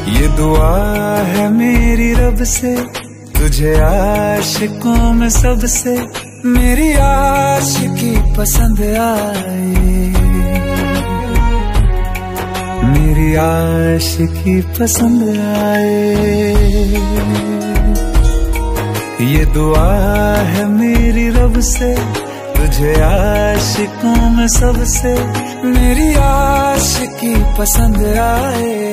ये दुआ है मेरी रब से, तुझे आशिकों में सबसे मेरी आशिकी पसंद आए, मेरी आशिकी पसंद आए। ये दुआ है मेरी रब से, तुझे आशिकों में सबसे मेरी आशिकी पसंद आए।